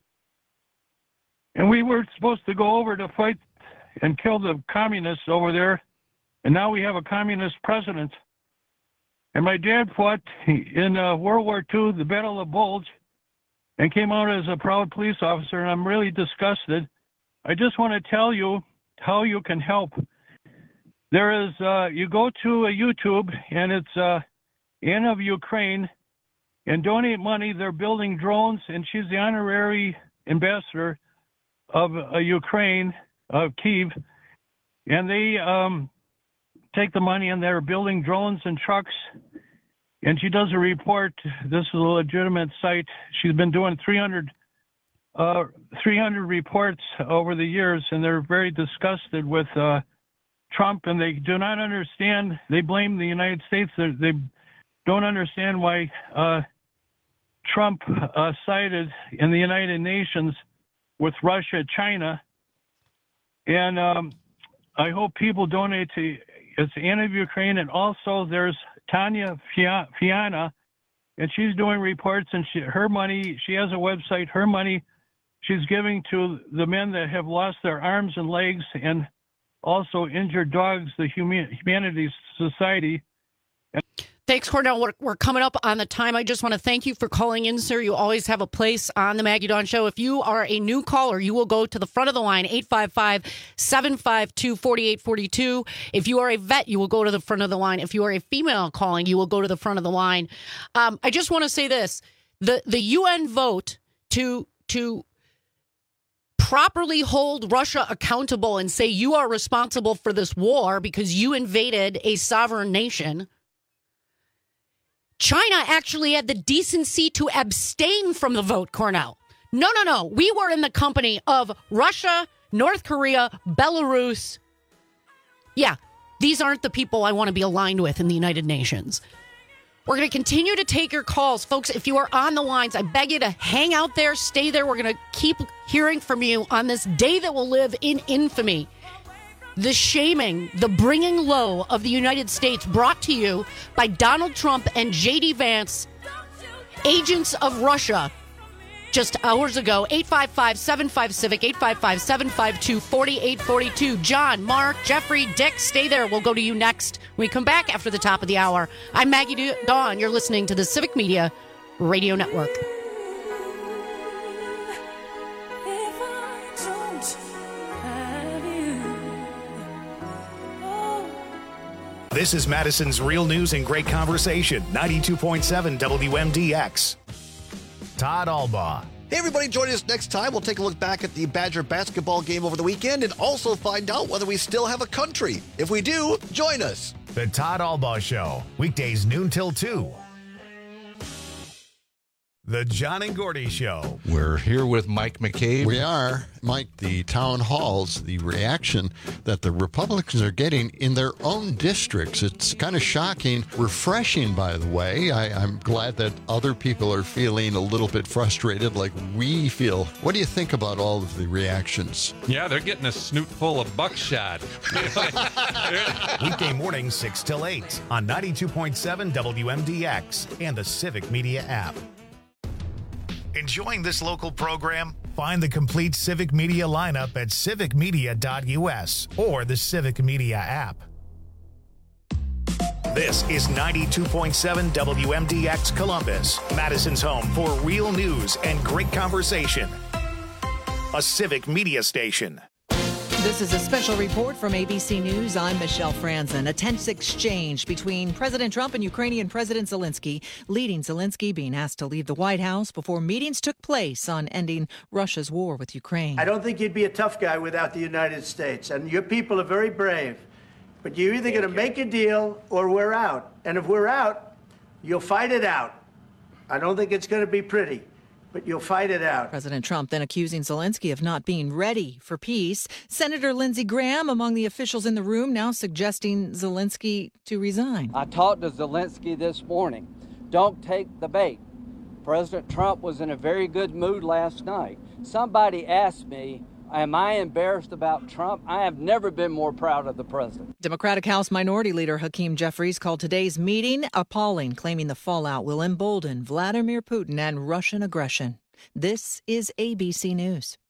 And we were supposed to go over to fight and kill the communists over there. And now we have a communist president. And my dad fought in uh, World War Two, the Battle of Bulge, and came out as a proud police officer, and I'm really disgusted. I just want to tell you how you can help. There is, uh, you go to a YouTube, and it's uh, Anna of Ukraine, and donate money. They're building drones, and she's the honorary ambassador of uh, Ukraine, of Kyiv, and they um, take the money and they're building drones and trucks. And she does a report. This is a legitimate site. She's been doing three hundred, uh, three hundred reports over the years, and they're very disgusted with uh, Trump, and they do not understand. They blame the United States. They, they don't understand why uh, Trump uh, sided in the United Nations with Russia, China. And um, I hope people donate to, it's Anna of Ukraine, and also there's Tanya Fiana, and she's doing reports, and she, her money, she has a website, her money she's giving to the men that have lost their arms and legs, and also injured dogs, the Human, Humanities Society. And Thanks, Cornell. We're, we're coming up on the time. I just want to thank you for calling in, sir. You always have a place on the Maggie Dawn Show. If you are a new caller, you will go to the front of the line, eight five five, seven five two, four eight four two. If you are a vet, you will go to the front of the line. If you are a female calling, you will go to the front of the line. Um, I just want to say this. The the U N vote to to properly hold Russia accountable and say you are responsible for this war because you invaded a sovereign nation. China actually had the decency to abstain from the vote, Cornell. No, no, no. We were in the company of Russia, North Korea, Belarus. Yeah, these aren't the people I want to be aligned with in the United Nations. We're going to continue to take your calls. Folks, if you are on the lines, I beg you to hang out there, stay there. We're going to keep hearing from you on this day that will live in infamy. The shaming, the bringing low of the United States, brought to you by Donald Trump and J D Vance, agents of Russia, just hours ago. eight five five, seven five, CIVIC, eight five five, seven five two, four eight four two. John, Mark, Jeffrey, Dick, stay there. We'll go to you next when we come back after the top of the hour. I'm Maggie Dawn. You're listening to the Civic Media Radio Network. This is Madison's Real News and Great Conversation, ninety-two point seven W M D X. Todd Albaugh. Hey, everybody, join us next time. We'll take a look back at the Badger basketball game over the weekend and also find out whether we still have a country. If we do, join us. The Todd Albaugh Show, weekdays noon till two. The John and Gordy Show. We're here with Mike McCabe. We are. Mike, the town halls, the reaction that the Republicans are getting in their own districts, it's kind of shocking. Refreshing, by the way. I, I'm glad that other people are feeling a little bit frustrated like we feel. What do you think about all of the reactions? Yeah, they're getting a snoot full of buckshot. Weekday mornings, six till eight on ninety-two point seven W M D X and the Civic Media app. Enjoying this local program? Find the complete Civic Media lineup at civic media dot U S or the Civic Media app. This is ninety-two point seven W M D X Columbus, Madison's home for real news and great conversation. A Civic Media station. This is a special report from A B C News. I'm Michelle Franzen. A tense exchange between President Trump and Ukrainian President Zelensky, leading Zelensky being asked to leave the White House before meetings took place on ending Russia's war with Ukraine. I don't think you'd be a tough guy without the United States, and your people are very brave. But you're either going to make a deal or we're out. And if we're out, you'll fight it out. I don't think it's going to be pretty, but you'll fight it out. President Trump then accusing Zelensky of not being ready for peace. Senator Lindsey Graham among the officials in the room now suggesting Zelensky to resign. I talked to Zelensky this morning. Don't take the bait. President Trump was in a very good mood last night. Somebody asked me, am I embarrassed about Trump? I have never been more proud of the president. Democratic House Minority Leader Hakeem Jeffries called today's meeting appalling, claiming the fallout will embolden Vladimir Putin and Russian aggression. This is A B C News.